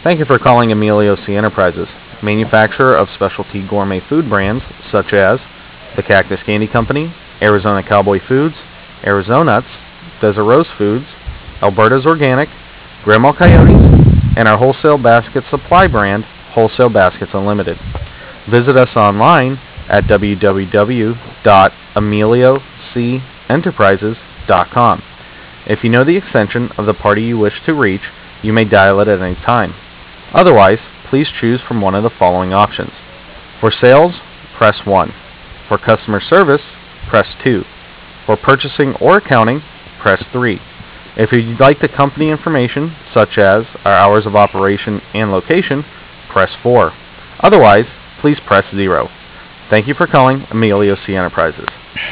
Thank you for calling Emilio C. Enterprises, manufacturer of specialty gourmet food brands such as the Cactus Candy Company, Arizona Cowboy Foods, Arizonuts, Desert Rose Foods, Alberta's Organic, Grandma Coyotes, and our wholesale basket supply brand, Wholesale Baskets Unlimited. Visit us online at www.emiliocenterprises.com. If you know the extension of the party you wish to reach, you may dial it at any time. Otherwise, please choose from one of the following options. For sales, press 1. For customer service, press 2. For purchasing or accounting, press 3. If you'd like the company information, such as our hours of operation and location, press 4. Otherwise, please press 0. Thank you for calling Emilio C. Enterprises.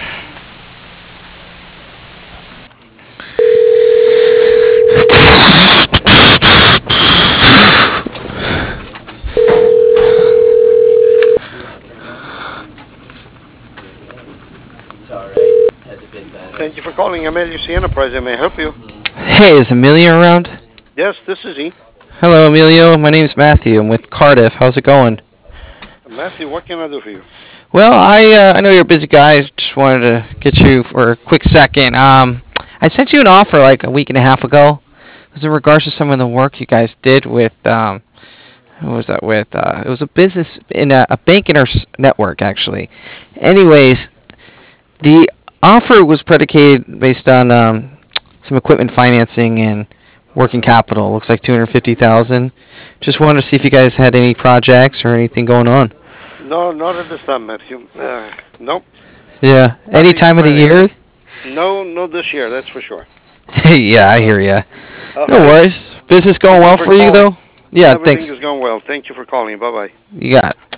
Thank you for calling Emilio C. Enterprise. May I help you? Hey, is Emilio around? Yes, this is he. Hello, Emilio. My name's Matthew. I'm with Cardiff. How's it going? Matthew, what can I do for you? Well, I know you're a busy guy. Just wanted to get you for a quick second. I sent you an offer like a week and a half ago. It was in regards to some of the work you guys did with who was that with? It was a business in a bank in our network, actually. Anyways, the offer was predicated based on some equipment financing and working capital. Looks like 250,000. Just wanted to see if you guys had any projects or anything going on. No, not at this time, Matthew. Nope. Yeah. Any time of the year? No, this year, that's for sure. Yeah, I hear ya. No Okay. worries. Business going well for you, though? Yeah, Everything thanks. is going well. Thank you for calling. Bye-bye. You got it.